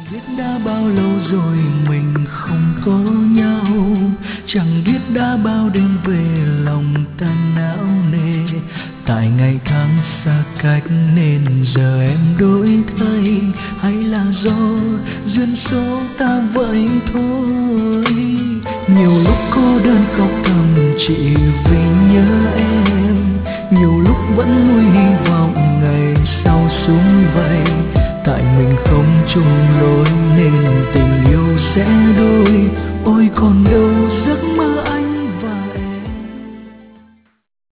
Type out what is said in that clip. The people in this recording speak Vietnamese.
biết đã bao lâu rồi mình không có nhau, chẳng biết đã bao đêm về lòng ta não nề. Tại ngày tháng xa cách nên giờ em đổi thay, hay là do duyên số ta vậy thôi. Nhiều lúc cô đơn khóc thầm chỉ vì nhớ em, nhiều lúc vẫn nuôi hy vọng ngày sau sum vầy. Tại mình không chung lối nên tình yêu sẽ đôi, ôi còn đâu